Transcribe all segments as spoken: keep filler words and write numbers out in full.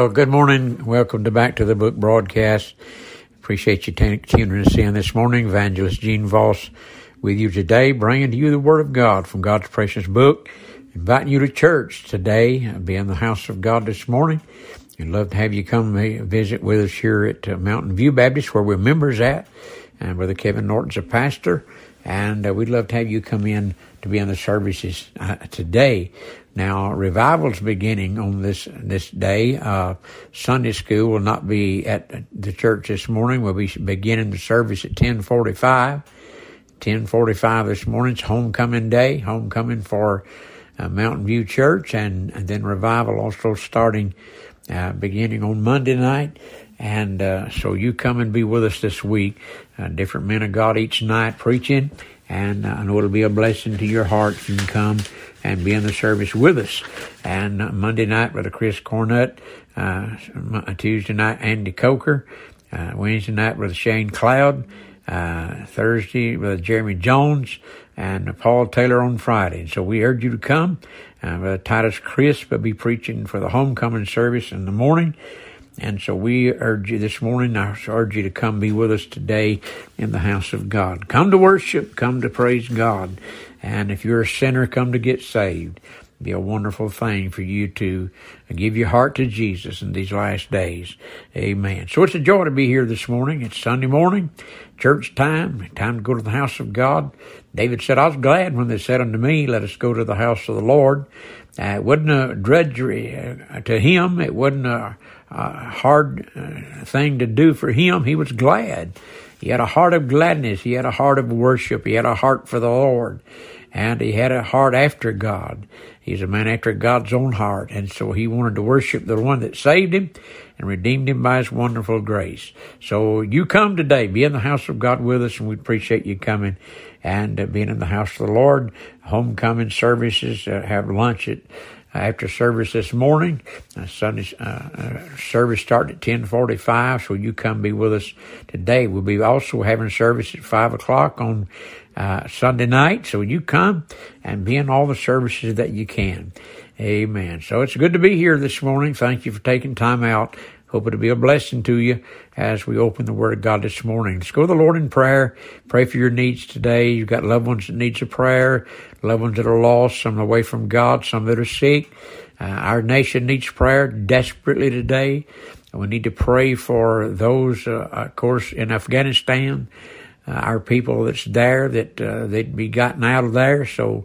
Well, good morning. Welcome to Back to the Book broadcast. Appreciate you t- tuning us in this morning. Evangelist Gene Voss with you today, bringing to you the Word of God from God's precious book. Inviting you to church today. I'll be in the house of God this morning. We'd love to have you come visit with us here at uh, Mountain View Baptist, where we're members at. And Brother Kevin Norton's a pastor. And uh, we'd love to have you come in to be in the services uh, today. Now, revival's beginning on this this day. Uh, Sunday school will not be at the church this morning. We'll be beginning the service at ten forty-five. ten forty-five this morning. It's homecoming day, homecoming for uh, Mountain View Church, and, and then revival also starting uh, beginning on Monday night. And uh, so you come and be with us this week. Uh, different men of God each night preaching. And uh, I know it'll be a blessing to your hearts. You can come and be in the service with us. And uh, Monday night, Brother Chris Cornutt. Uh, Tuesday night, Andy Coker. Uh, Wednesday night, Brother Shane Cloud. Uh, Thursday, Brother Jeremy Jones. And uh, Paul Taylor on Friday. And so we urge you to come. Uh, Brother Titus Crisp will be preaching for the homecoming service in the morning. And so we urge you this morning, I urge you to come be with us today in the house of God. Come to worship, come to praise God. And if you're a sinner, come to get saved. It'll be a wonderful thing for you to give your heart to Jesus in these last days. Amen. So it's a joy to be here this morning. It's Sunday morning, church time, time to go to the house of God. David said, I was glad when they said unto me, let us go to the house of the Lord. Uh, it wasn't a drudgery uh, to him. It wasn't a A hard uh, thing to do for him. He was glad. He had a heart of gladness. He had a heart of worship. He had a heart for the Lord. And he had a heart after God. He's a man after God's own heart. And so he wanted to worship the one that saved him and redeemed him by his wonderful grace. So you come today, be in the house of God with us, and we appreciate you coming and uh, being in the house of the Lord. Homecoming services, uh, have lunch at after service this morning. Uh, Sunday uh, uh, service started at ten forty-five, so you come be with us today. We'll be also having service at five o'clock on uh, Sunday night, so you come and be in all the services that you can. Amen. So it's good to be here this morning. Thank you for taking time out. Hope it'll be a blessing to you as we open the Word of God this morning. Let's go to the Lord in prayer. Pray for your needs today. You've got loved ones that need a prayer, loved ones that are lost, some away from God, some that are sick. Uh, our nation needs prayer desperately today. We need to pray for those, uh, of course, in Afghanistan, uh, our people that's there, that uh, they'd be gotten out of there. So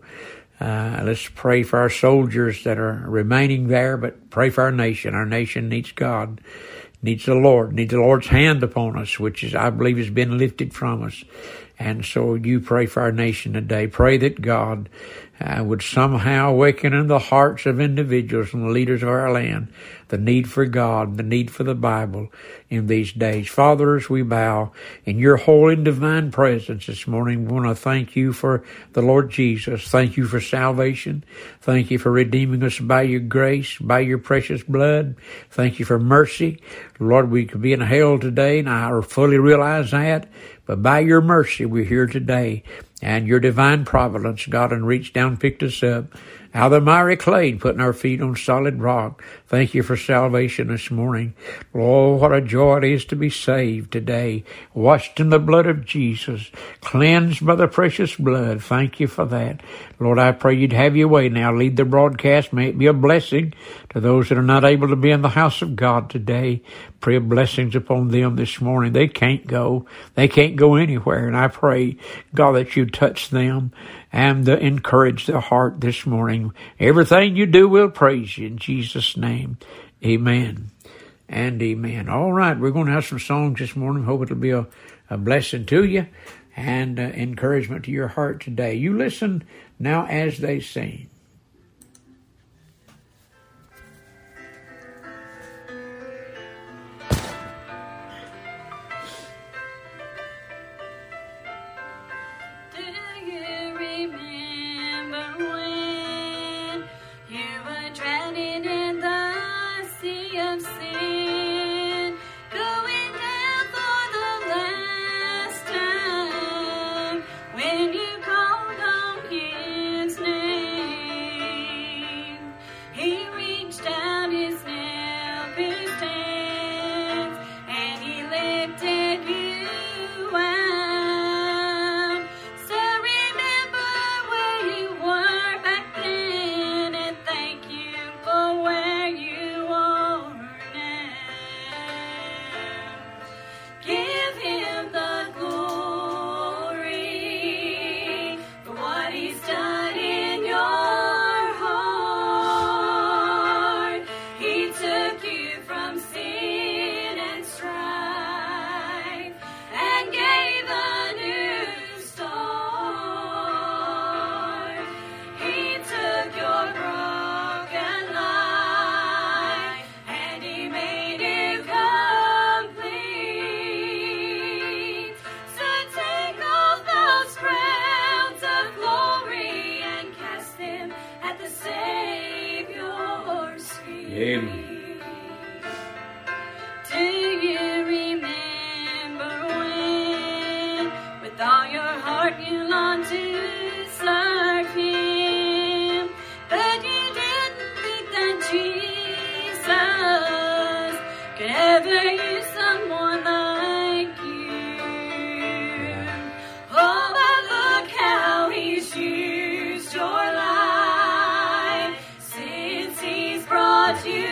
Uh, let's pray for our soldiers that are remaining there, but pray for our nation. Our nation needs God, needs the Lord, needs the Lord's hand upon us, which is, I believe, has been lifted from us. And so you pray for our nation today. Pray that God uh, would somehow awaken in the hearts of individuals and the leaders of our land the need for God, the need for the Bible in these days. Father, as we bow in your holy and divine presence this morning, we want to thank you for the Lord Jesus. Thank you for salvation. Thank you for redeeming us by your grace, by your precious blood. Thank you for mercy. Lord, we could be in hell today, and I fully realize that. But by your mercy, we're here today. And your divine providence, God, and reached down, picked us up out of the miry clay, putting our feet on solid rock. Thank you for salvation this morning. Oh, what a joy it is to be saved today, washed in the blood of Jesus, cleansed by the precious blood. Thank you for that. Lord, I pray you'd have your way now. Lead the broadcast. May it be a blessing to those that are not able to be in the house of God today. Pray blessings upon them this morning. They can't go. They can't go anywhere. And I pray, God, that you touch them and uh, encourage their heart this morning. Everything you do, we'll praise you in Jesus' name. Amen and amen. All right, we're going to have some songs this morning. Hope it'll be a, a blessing to you and uh, encouragement to your heart today. You listen now as they sing. When you called on his name. heart you long to serve him, but you didn't think that Jesus could ever use someone like you. Oh, but look how he's used your life since he's brought you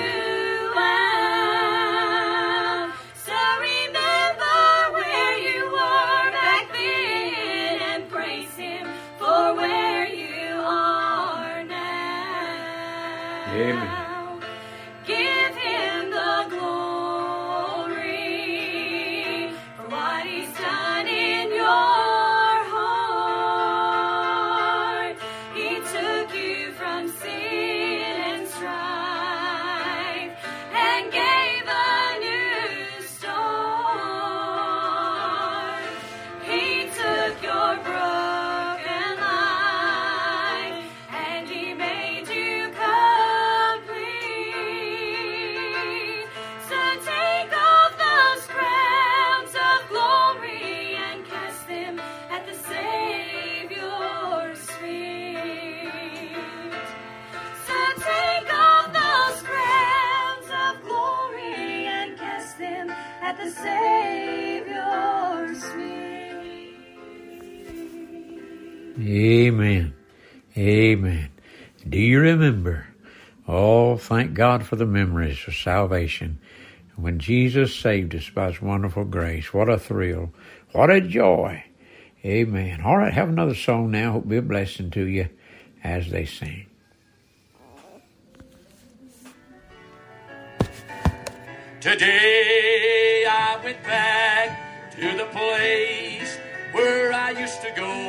out. So remember where you were back then and praise him for where you are now. Amen. Give him the glory for what he's done in your heart. He took you from sin and strife and gave a new start. He took your broken life and he made you complete. So take off those crowns of glory and cast them at the Savior's feet. So take off those crowns of glory and cast them at the Savior's feet. Amen. Amen. Do you remember? Oh, thank God for the memories of salvation. When Jesus saved us by his wonderful grace. What a thrill. What a joy. Amen. All right, have another song now. Hope it'll be a blessing to you as they sing. Today I went back to the place where I used to go.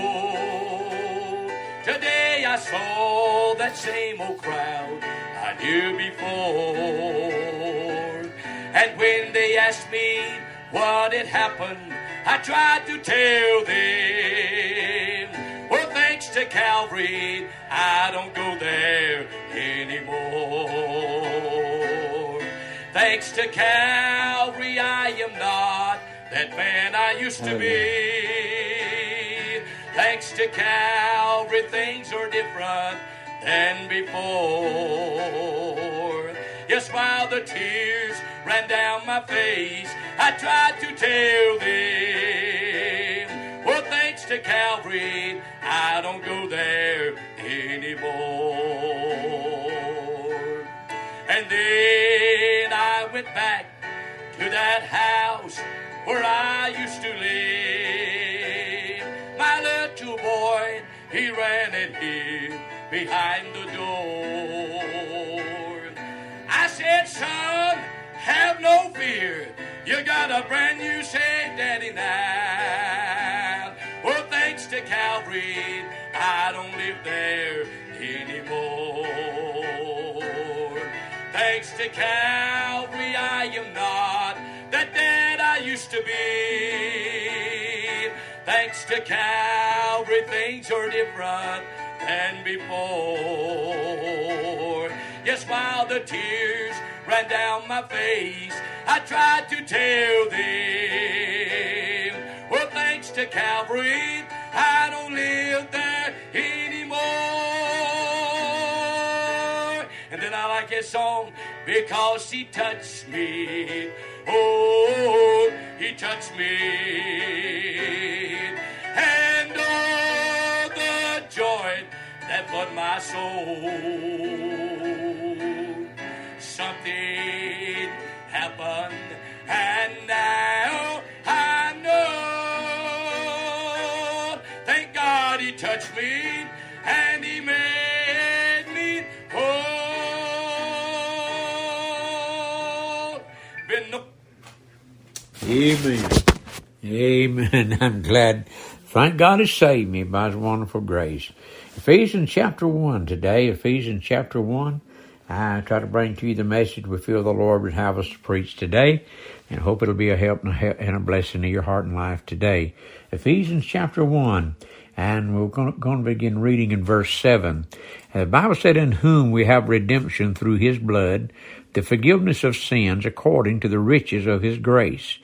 Today I saw that same old crowd I knew before. And when they asked me what had happened, I tried to tell them, well, thanks to Calvary, I don't go there anymore. Thanks to Calvary, I am not that man I used to be. Thanks to Calvary, things are different than before. Yes, while the tears ran down my face, I tried to tell them, well, thanks to Calvary, I don't go there anymore. And then I went back to that house where I used to live. My little boy, he ran and hid behind the door. I said, son, have no fear. You got a brand new saved daddy now. Well, thanks to Calvary, I don't live there anymore. Thanks to Calvary, I am not that dad I used to be. Thanks to Calvary, things are different than before. Yes, while the tears ran down my face, I tried to tell them, well, thanks to Calvary, I don't live there anymore. And then I like his song, because he touched me. Oh, he touched me. And oh, the joy that flooded my soul. Something happened, and now I know. Thank God he touched me, and he made me whole. Been no- Amen. Amen. I'm glad. Thank God he saved me by his wonderful grace. Ephesians chapter one today. Ephesians chapter one. I try to bring to you the message we feel the Lord would have us to preach today, and hope it'll be a help and a blessing to your heart and life today. Ephesians chapter one, and we're going to begin reading in verse seven. The Bible said, in whom we have redemption through his blood, the forgiveness of sins according to the riches of his grace,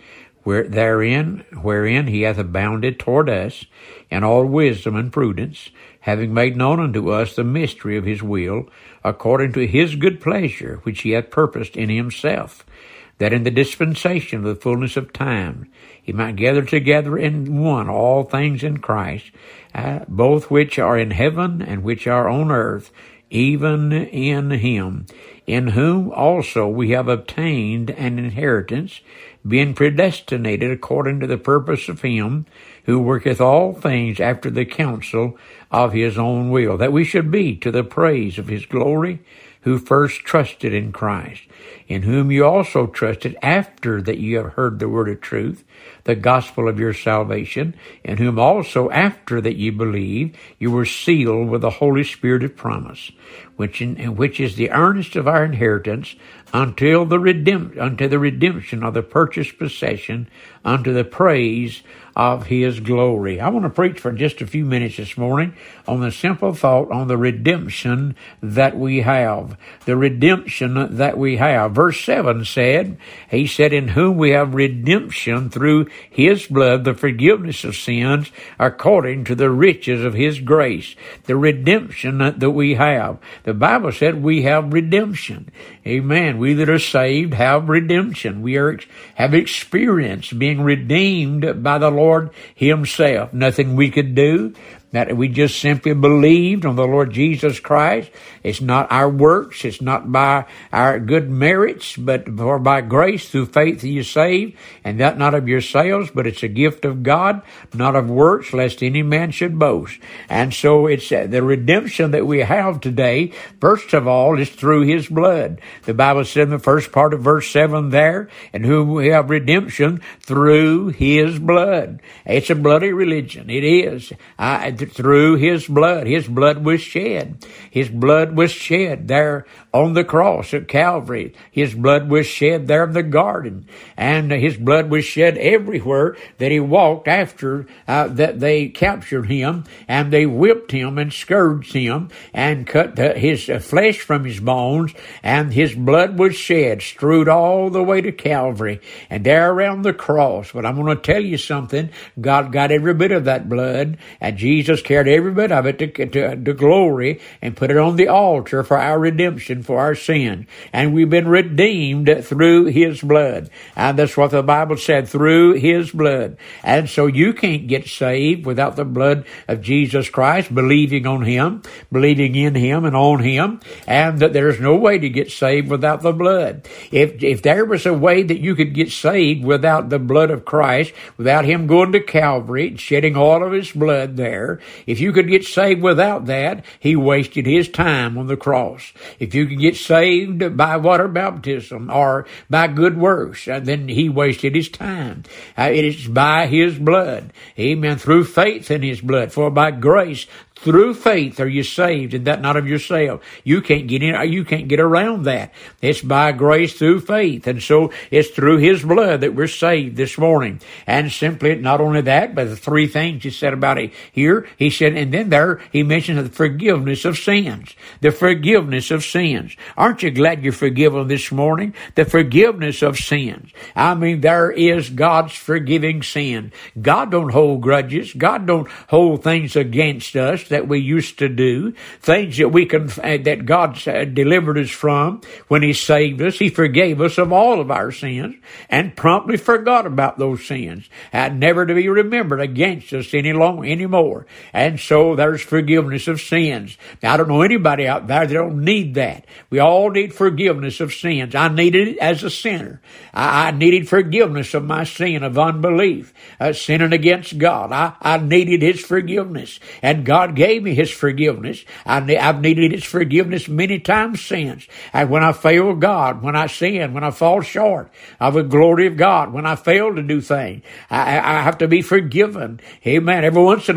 where therein, wherein he hath abounded toward us in all wisdom and prudence, having made known unto us the mystery of his will, according to his good pleasure, which he hath purposed in himself, that in the dispensation of the fullness of time he might gather together in one all things in Christ, uh, both which are in heaven and which are on earth, even in him, in whom also we have obtained an inheritance, being predestinated according to the purpose of him who worketh all things after the counsel of his own will, that we should be to the praise of his glory, who first trusted in Christ, in whom you also trusted after that you have heard the word of truth, the gospel of your salvation, in whom also after that you believed, you were sealed with the Holy Spirit of promise, which in, which is the earnest of our inheritance until the redemp- unto the redemption of the purchased possession, unto the praise of his glory. I want to preach for just a few minutes this morning on the simple thought on the redemption that we have. The redemption that we have. Verse seven said, he said, in whom we have redemption through his blood, the forgiveness of sins, according to the riches of his grace. The redemption that we have. The Bible said we have redemption. Amen. We that are saved have redemption. We are have experienced being redeemed by the Lord himself. Nothing we could do. That we just simply believed on the Lord Jesus Christ. It's not our works. It's not by our good merits, but for by grace through faith are you saved, and that not of yourselves, but it's a gift of God, not of works, lest any man should boast. And so it's uh, the redemption that we have today, first of all, is through his blood. The Bible said in the first part of verse seven there, in whom we have redemption through his blood. It's a bloody religion. It is. I, through his blood. His blood was shed. His blood was shed there on the cross at Calvary. His blood was shed there in the garden. And his blood was shed everywhere that he walked after uh, that they captured him, and they whipped him and scourged him and cut the, his uh, flesh from his bones, and his blood was shed, strewed all the way to Calvary and there around the cross. But I'm going to tell you something. God got every bit of that blood, and Jesus Jesus carried every bit of it to, to, to glory and put it on the altar for our redemption, for our sin. And we've been redeemed through his blood. And that's what the Bible said, through his blood. And so you can't get saved without the blood of Jesus Christ, believing on him, believing in him and on him. And that there's no way to get saved without the blood. If, if there was a way that you could get saved without the blood of Christ, without him going to Calvary and shedding all of his blood there, if you could get saved without that, he wasted his time on the cross. If you could get saved by water baptism or by good works, then he wasted his time. It is by his blood. Amen. Through faith in his blood. For by grace, through faith are you saved, and that not of yourself. You can't get in, you can't get around that. It's by grace through faith. And so it's through his blood that we're saved this morning. And simply, not only that, but the three things he said about it here, he said, and then there he mentioned the forgiveness of sins. The forgiveness of sins. Aren't you glad you're forgiven this morning? The forgiveness of sins. I mean, there is God's forgiving sin. God don't hold grudges. God don't hold things against us that we used to do, things that we can, that God delivered us from when he saved us. He forgave us of all of our sins and promptly forgot about those sins, and never to be remembered against us any long anymore. And so there's forgiveness of sins. Now, I don't know anybody out there that don't need that. We all need forgiveness of sins. I needed it as a sinner. I, I needed forgiveness of my sin of unbelief, uh, sinning against God. I, I needed his forgiveness, and God gave me his forgiveness. I, I've needed his forgiveness many times since. And when I fail God, when I sin, when I fall short of the glory of God, when I fail to do things, I, I have to be forgiven. Amen. Every once in a while, we got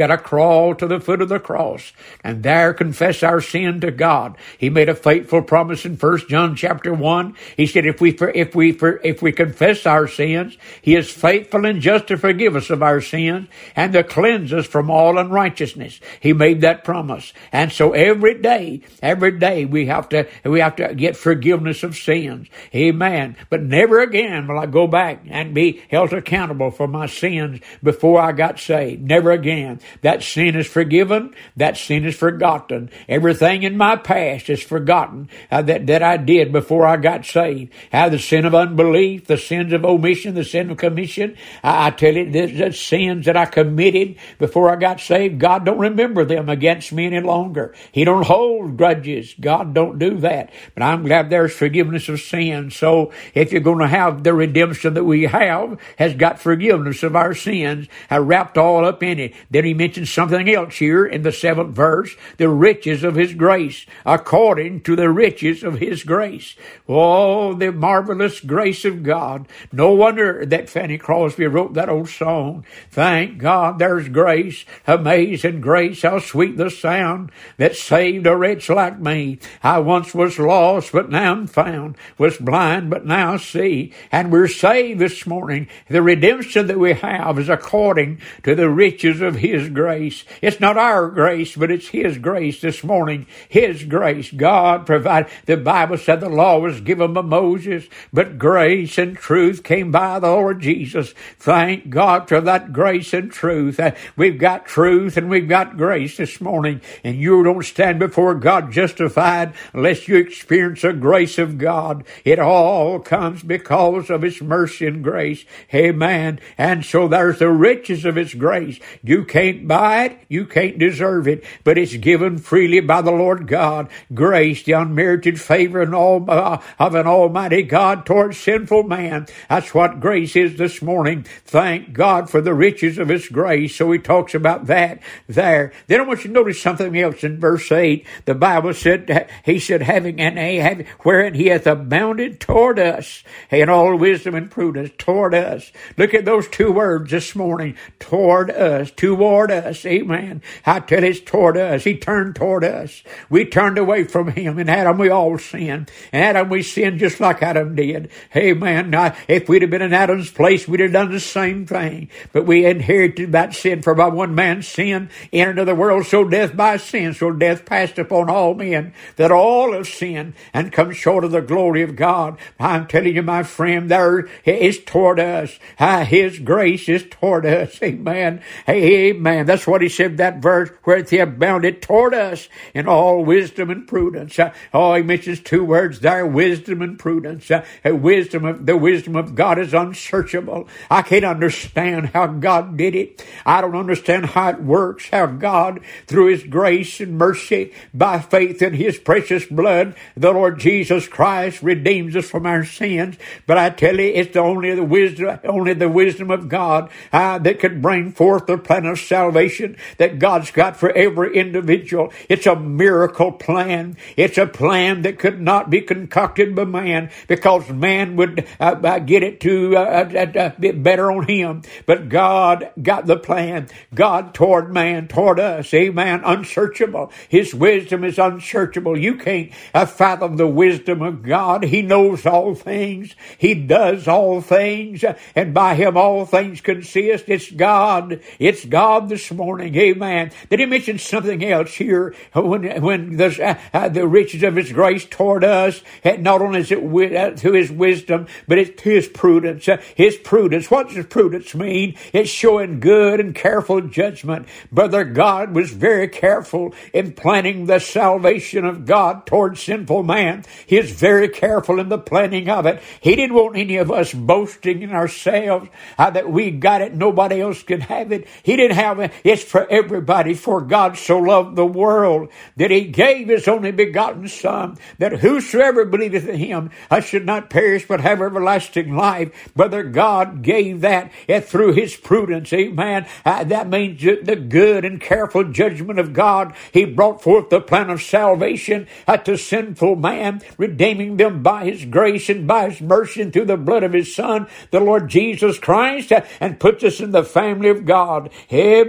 got to crawl to the foot of the cross and there confess our sin to God. He made a faithful promise in First John chapter one. He said, if we, if we, if we confess our sins, He is faithful and just to forgive us of our sins and to cleanse us from all unrighteousness. He made that promise. And so every day, every day we have to, we have to get forgiveness of sins. Amen. But never again will I go back and be held accountable for my sins before I got saved. Never again. That sin is forgiven. That sin is forgotten. Everything in my past is forgotten uh, that, that I did before I got saved. How uh, the sin of unbelief, the sins of omission, the sin of commission. I, I tell you, the, the sins that I committed before I got saved, God don't remember them against me any longer. He don't hold grudges. God don't do that. But I'm glad there's forgiveness of sin. So if you're going to have the redemption that we have, has got forgiveness of our sins, I wrapped all up in it. Then he mentions something else here in the seventh verse, the riches of His grace, according to the riches of His grace. Oh, the marvelous grace of God. No wonder that Fanny Crosby wrote that old song. Thank God there's grace, amazing grace, how sweet the sound that saved a wretch like me. I once was lost, but now I'm found, was blind, but now see. And we're saved this morning. The redemption that we have is according to the riches of His grace. It's not our grace, but it's His grace this morning. His grace. God provided. The Bible said the law was given by Moses, but grace and truth came by the Lord Jesus. Thank God for that grace and truth. Uh, we've got truth and we've got grace this morning, and you don't stand before God justified unless you experience the grace of God. It all comes because of His mercy and grace. Amen. And so there's the riches of His grace. You can't buy it. You can't deserve it, but it's given freely by the Lord God. Grace, the unmerited favor and all, uh, of an almighty God towards sinful man. That's what grace is this morning. Thank God for the riches of His grace. So he talks about that there. Then I want you to notice something else in verse eight. The Bible said, He said, having and having, wherein He hath abounded toward us in all wisdom and prudence, toward us. Look at those two words this morning. Toward us. Toward us. Amen. I tell you, it's toward us. He turned toward us. We turned away from Him. In Adam we all sinned. In Adam we sinned just like Adam did. Amen. Now, if we'd have been in Adam's place, we'd have done the same thing. But we inherited that sin. For by one man's sin entered into the world, so death by sin. So death passed upon all men, that all have sinned and come short of the glory of God. I'm telling you, my friend, there is toward us. His grace is toward us. Amen. Amen. That's what he said, that verse, where He abounded toward us in all wisdom and prudence. Uh, oh, he mentions two words there, wisdom and prudence. Uh, wisdom of, the wisdom of God is unsearchable. I can't understand how God did it. I don't understand how it works, how God, through His grace and mercy, by faith in His precious blood, the Lord Jesus Christ redeems us from our sins. But I tell you, it's the only the wisdom, only the wisdom of God uh, that could bring forth the plan of salvation that God's got for every individual. It's a miracle plan. It's a plan that could not be concocted by man, because man would uh, uh, get it to uh, uh, uh, be better on him. But God got the plan. God toward man, toward us. Amen. Unsearchable. His wisdom is unsearchable. You can't uh, fathom the wisdom of God. He knows all things. He does all things. And by Him all things consist. It's God. It's God this morning. Amen. Then he mentions something else here when when the, uh, uh, the riches of His grace toward us, and not only is it wi- uh, to His wisdom, but it's to His prudence. Uh, his prudence. What does prudence mean? It's showing good and careful judgment. Brother, God was very careful in planning the salvation of God towards sinful man. He is very careful in the planning of it. He didn't want any of us boasting in ourselves uh, that we got it, nobody else can have it. He didn't have it. It's for everybody. For God so loved the world that He gave His only begotten Son, that whosoever believeth in Him I should not perish but have everlasting life. Brother, God gave that and through His prudence. Amen. Uh, that means the good and careful judgment of God. He brought forth the plan of salvation uh, to sinful man, redeeming them by His grace and by His mercy and through the blood of His Son, the Lord Jesus Christ, uh, and puts us in the family of God. Amen.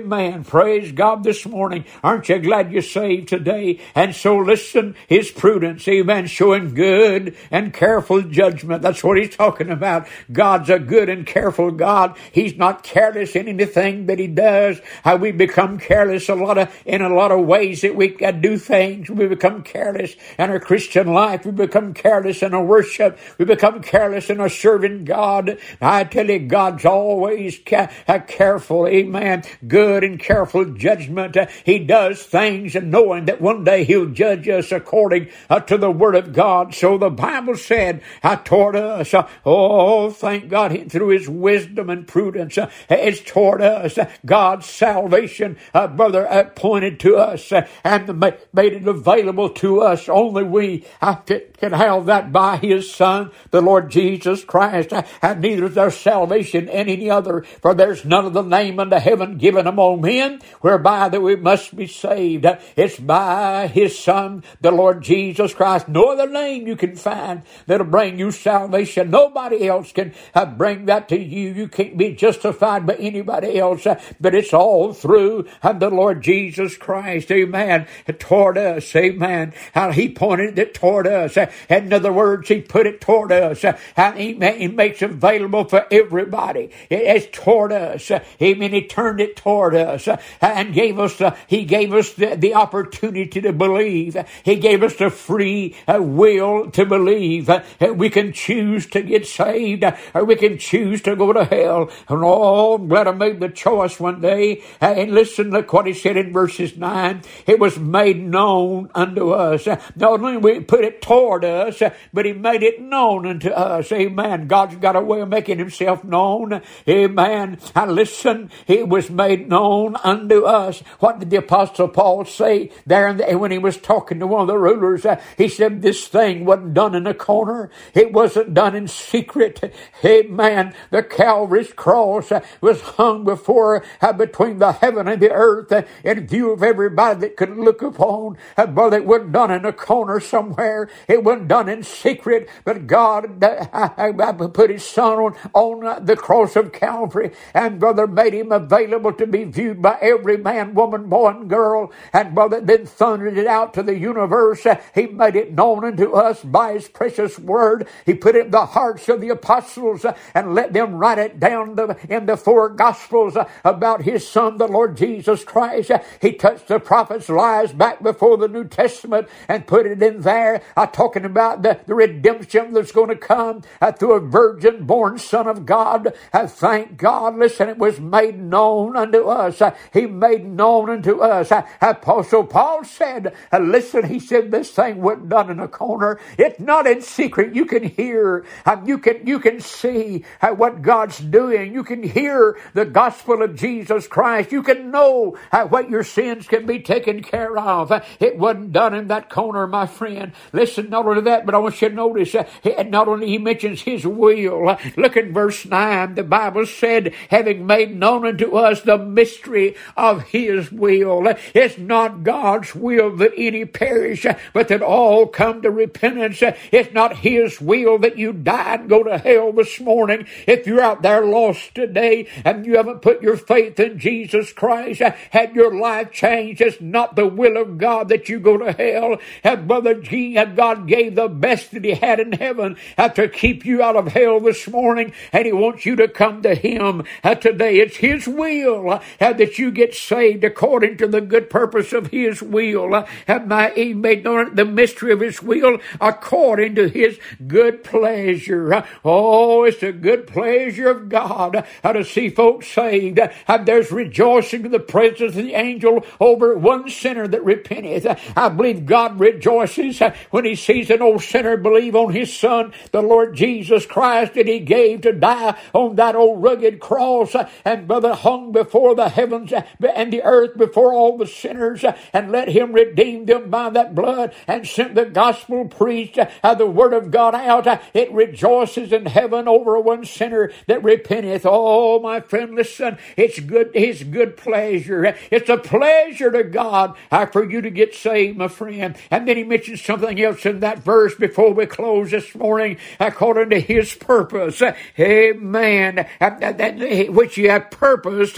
Amen. Praise God this morning. Aren't you glad you're saved today? And so listen, his prudence, amen, showing good and careful judgment. That's what he's talking about. God's a good and careful God. He's not careless in anything that he does. How we become careless a lot of, in a lot of ways that we do things. We become careless in our Christian life. We become careless in our worship. We become careless in our serving God. I tell you, God's always ca- careful, amen, good and careful judgment. Uh, he does things and knowing that one day he'll judge us according uh, to the word of God. So the Bible said uh, toward us, uh, oh, thank God, he, through his wisdom and prudence, uh, it's toward us. Uh, God's salvation, uh, brother, uh, pointed to us uh, and ma- made it available to us. Only we uh, can have that by his Son, the Lord Jesus Christ. Uh, and neither is there salvation in any other, for there's none of the name under heaven given among men whereby that we must be saved. Uh, it's by his Son, the Lord Jesus Christ. No other name you can find that'll bring you salvation. Nobody else can uh, bring that to you. You can't be justified by anybody else, uh, but it's all through uh, the Lord Jesus Christ. Amen. Toward us. Amen. How he pointed it toward us. Uh, in other words, he put it toward us. Uh, and he, he makes it available for everybody. It, it's toward us. Uh, amen. He turned it toward us uh, and gave us, uh, he gave us the, the opportunity to believe. He gave us the free uh, will to believe. Uh, we can choose to get saved, uh, or we can choose to go to hell. And oh, I'm glad I made the choice one day. Uh, and listen, look what he said in verses nine. It was made known unto us. Uh, not only we put it toward us, uh, but he made it known unto us. Amen. God's got a way of making himself known. Amen. And listen, it was made known unto us. What did the Apostle Paul say there in the, when he was talking to one of the rulers? Uh, he said this thing wasn't done in a corner. It wasn't done in secret. Amen. The Calvary's cross uh, was hung before, uh, between the heaven and the earth, uh, in view of everybody that could look upon. Uh, but it wasn't done in a corner somewhere. It wasn't done in secret. But God uh, uh, uh, put his Son on, on uh, the cross of Calvary, and brother made him available to be viewed by every man, woman, boy, and girl. And brother then thundered it out to the universe. Uh, he made it known unto us by his precious word. He put it in the hearts of the apostles uh, and let them write it down the, in the four gospels uh, about his Son, the Lord Jesus Christ. Uh, he touched the prophets' lives back before the New Testament and put it in there, uh, talking about the, the redemption that's going to come uh, through a virgin-born Son of God. Uh, thank God. Listen, it was made known unto us. Uh, he made known unto us. Uh, Apostle Paul said, uh, listen, he said this thing wasn't done in a corner. It's not in secret. You can hear, uh, you can you can see uh, what God's doing. You can hear the gospel of Jesus Christ. You can know uh, what your sins can be taken care of. Uh, it wasn't done in that corner, my friend. Listen, not only that, but I want you to notice, uh, not only he mentions his will. Uh, look at verse nine. The Bible said, having made known unto us the mystery of his will. Uh, it's not God's will that any perish, uh, but that all come to repentance. Uh, it's not his will that you die and go to hell this morning. If you're out there lost today and you haven't put your faith in Jesus Christ, uh, had your life changed, it's not the will of God that you go to hell. Uh, Brother G, uh, God gave the best that he had in heaven uh, to keep you out of hell this morning, and he wants you to come to him uh, today. It's his will uh, that you get saved according to the good purpose of his will. Uh, and my, he made known the mystery of his will according to his good pleasure. Uh, oh, it's a good pleasure of God uh, to see folks saved. Uh, and there's rejoicing in the presence of the angel over one sinner that repenteth. Uh, I believe God rejoices uh, when he sees an old sinner believe on his Son, the Lord Jesus Christ, that he gave to die on that old rugged cross, uh, and brother hung before the heavens uh, and the earth before all the sinners, uh, and let him redeem them by that blood, and sent the gospel preached, uh, the word of God out. Uh, it rejoices in heaven over one sinner that repenteth. Oh, my friend, listen, it's good, his good pleasure. It's a pleasure to God uh, for you to get saved, my friend. And then he mentions something else in that verse before we close this morning, according to his purpose. Amen. Which you have purposed in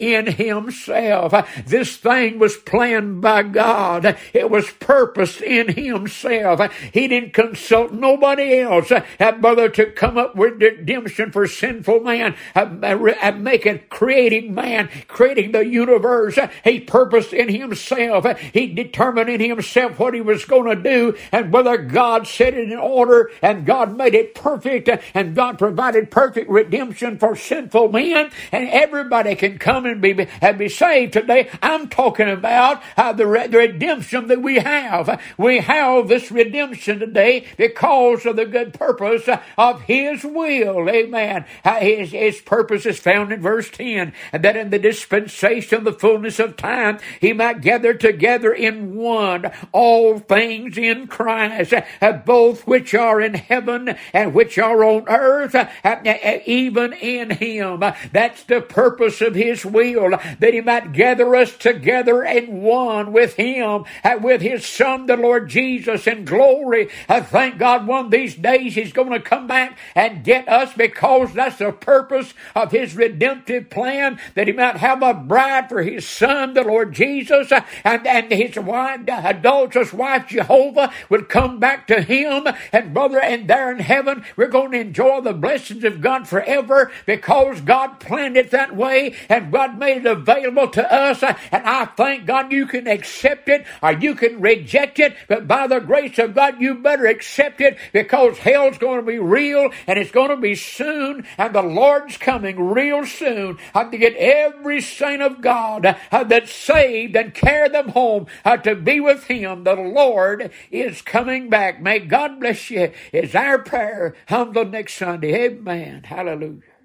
in himself. This thing was planned by God. It was purposed in himself. He didn't consult nobody else, uh, brother, to come up with redemption for sinful man, uh, uh, making, creating man, creating the universe. Uh, he purposed in himself. Uh, he determined in himself what he was going to do, and whether God set it in order, and God made it perfect, uh, and God provided perfect redemption for sinful men, and everybody can come and be, and be saved today. I'm talking about uh, the, re- the redemption that we have. We have this redemption today because of the good purpose uh, of his will. Amen. Uh, his, his purpose is found in verse ten, and that in the dispensation of the fullness of time, he might gather together in one all things in Christ, uh, both which are in heaven and which are on earth, uh, uh, even in him. Uh, that's the purpose of his will, that he might gather us together in one with him, uh, with his son, the Lord Jesus, in glory. Uh, thank God one of these days he's going to come back and get us, because that's the purpose of his redemptive plan, that he might have a bride for his son, the Lord Jesus, uh, and, and his wife, the adulterous wife, Jehovah, would come back to him. And brother, and there in heaven, we're going to enjoy the blessings of God forever, because God planned it that way, and God made it available to us. And I thank God you can accept it or you can reject it, but by the grace of God, you better accept it, because hell's going to be real, and it's going to be soon, and the Lord's coming real soon. I have to get every saint of God uh, that's saved and carry them home uh, to be with him. The Lord is coming back. May God bless you. It's our prayer. Until next Sunday. Amen. Hallelujah.